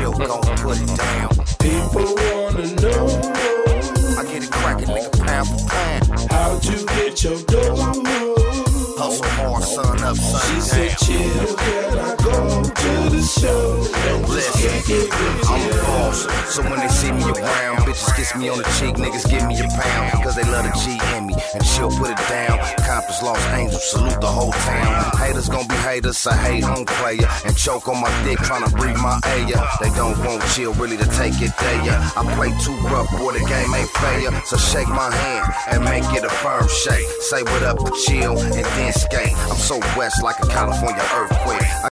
chill, gon' put it down. People wanna know, I get it crackin', nigga, pound for pound. how'd you get your dough? Hustle hard, sun up, sun She down. said, chill, can I go to the show? Listen, I'm a boss, so when they see me around, bitches kiss me on the cheek, niggas give me a pound, cause they love the G in me, and she'll put it down. Compass Los Angeles, salute the whole town. Haters gon' be haters, I hate home player, and choke on my dick tryna breathe my air. They don't want chill, really to take it there. I play too rough, boy, the game ain't fair. So shake my hand and make it a firm shake. Say what up to chill and then skate. I'm so west like a California earthquake.